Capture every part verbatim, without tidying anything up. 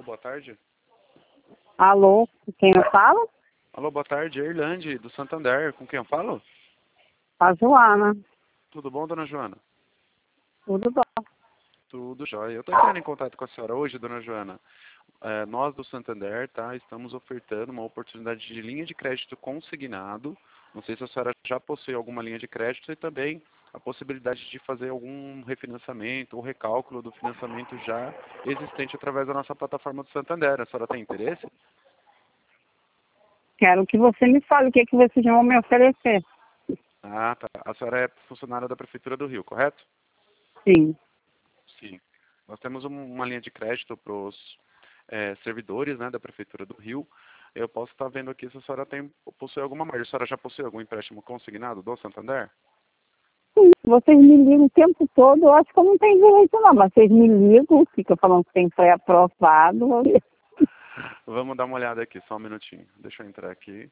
boa tarde. Alô, quem eu falo? Alô, boa tarde, é Irlande, do Santander. Com quem eu falo? A Joana. Tudo bom, dona Joana? Tudo bom. Tudo jóia. Eu estou entrando em contato com a senhora hoje, dona Joana. É, nós do Santander, tá, estamos ofertando uma oportunidade de linha de crédito consignado. Não sei se a senhora já possui alguma linha de crédito e também a possibilidade de fazer algum refinanciamento ou recálculo do financiamento já existente através da nossa plataforma do Santander. A senhora tem interesse? Quero que você me fale o que, é que vocês vão me oferecer. Ah, tá. A senhora é funcionária da Prefeitura do Rio, correto? Sim. Sim. Nós temos um- uma linha de crédito para os é, servidores, né, da Prefeitura do Rio. Eu posso estar vendo aqui se a senhora tem, possui alguma margem. A senhora já possui algum empréstimo consignado do Santander? Sim. Vocês me ligam o tempo todo, eu acho que eu não tenho direito não, mas vocês me ligam, ficam falando que tem pré-aprovado. Vamos dar uma olhada aqui, só um minutinho. Deixa eu entrar aqui.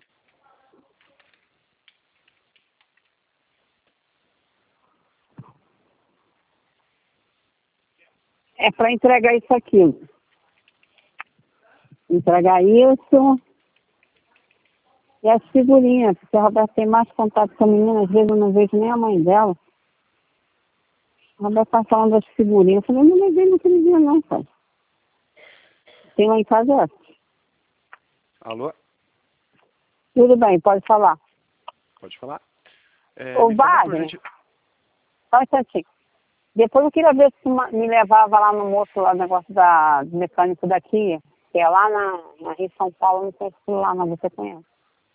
É para entregar isso aqui. Entregar isso e as figurinhas, porque a Roberta tem mais contato com a menina, às vezes eu não vejo nem a mãe dela. A Roberta está falando das figurinhas, eu falei, eu não levei naquele dia não, pai. Tem lá em casa essa. Alô? Tudo bem, pode falar. Pode falar? É, Ô, me informa por Wagner, gente... só um instantinho. Depois eu queria ver se ma- me levava lá no moço, lá no negócio da, do mecânico daqui, que é lá na, na Rio São Paulo, não sei se lá não, você conhece.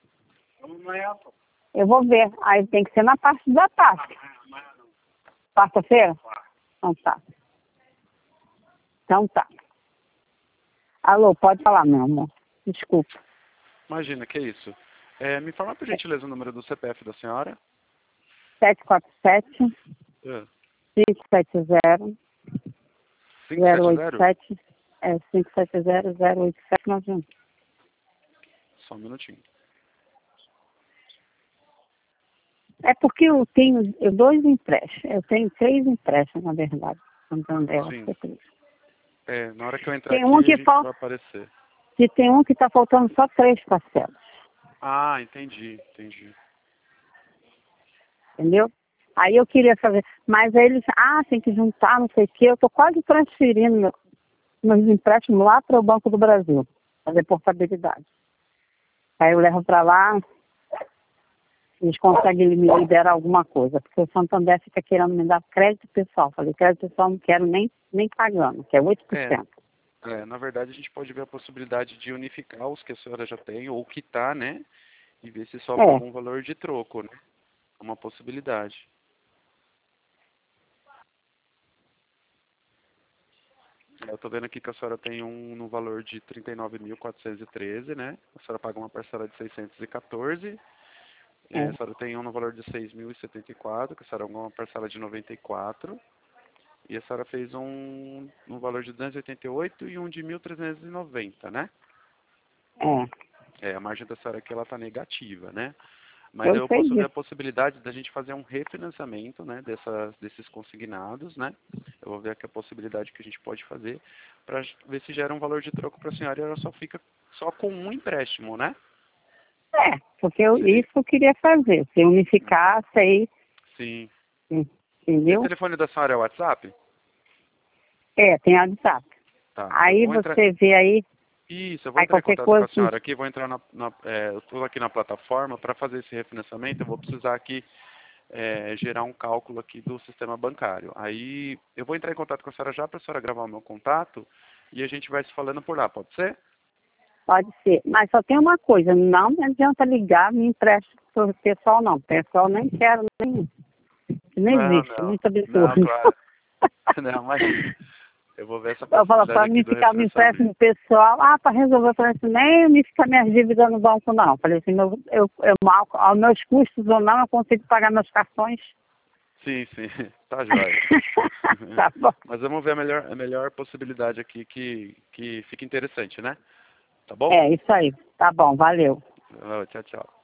Eu vou ver. Aí tem que ser na parte da tarde. Quarta-feira? Então tá. Então tá. Alô, pode falar, meu amor. Desculpa. Imagina, que isso. É, me informa por gentileza o número do C P F da senhora. sete quatro sete, É. cinco sete zero, zero oito cinco sete zero? sete, é cinco sete zero, zero oito sete nove um. Só um minutinho. É porque eu tenho eu dois empréstimos. Eu tenho três empréstimos, na verdade. Santander, Sim. acho que é três. É, na hora que eu entrar Tem aqui, um a que gente falta, vai aparecer. e tem um que está faltando só três parcelas. Ah, entendi, entendi. Entendeu? Aí eu queria saber, mas aí eles, ah, tem que juntar, não sei o quê. Eu estou quase transferindo meu, meus empréstimos lá para o Banco do Brasil, fazer portabilidade. Aí eu levo para lá, eles conseguem me liberar alguma coisa, porque o Santander fica querendo me dar crédito pessoal. Falei, crédito pessoal não quero nem, nem pagando, que é oito por É, cento. é, na verdade a gente pode ver a possibilidade de unificar os que a senhora já tem, ou quitar, né? E ver se sobra É, algum valor de troco, né? É uma possibilidade. Eu tô vendo aqui que a senhora tem um no valor de trinta e nove mil quatrocentos e treze, né? A senhora paga uma parcela de seiscentos e quatorze. É, é, a senhora tem um no valor de seis mil e setenta e quatro, que a senhora pagou uma parcela de noventa e quatro. E a senhora fez um no valor de duzentos e oitenta e oito e um de mil trezentos e noventa, né? é. É, a margem da senhora aqui ela tá negativa, né? Mas Eu eu sei posso ver a disso. possibilidade da gente fazer um refinanciamento, né, dessas, desses consignados, né? Eu vou ver aqui a possibilidade que a gente pode fazer para ver se gera um valor de troco para a senhora e ela só fica só com um empréstimo, né? É, porque eu, Seria. isso eu queria fazer, se unificasse aí, Sim. Esse entendeu? telefone da senhora é o WhatsApp? É, tem a WhatsApp. Tá. Eu Aí vou entrar. você vê aí, Isso, eu vou aí entrar em qualquer contato com coisa, a senhora aqui, vou entrar na, na é, eu estou aqui na plataforma para fazer esse refinanciamento, eu vou precisar aqui é, gerar um cálculo aqui do sistema bancário. Aí eu vou entrar em contato com a senhora já para a senhora gravar o meu contato e a gente vai se falando por lá, pode ser? pode ser. Mas só tem uma coisa, não me adianta ligar, me empresta pro pessoal não. Pessoal nem quero, nem, nem Não, existe, não, muito absurdo. não, claro. Não, imagina. Eu vou ver essa Eu falo, possibilidade para aqui mim do ficar me refinanciamento. empréstimo pessoal, ah, para resolver, eu falei assim, nem me ficar minhas dívidas no banco não. Falei assim, eu, eu, eu mal, aos meus custos ou não, eu consigo pagar meus cartões. Sim, sim, tá jóia. Tá bom. Mas vamos ver a melhor, a melhor possibilidade aqui que, que fique interessante, né? Tá bom? É, isso aí. Tá bom, valeu. Ah, tchau, tchau.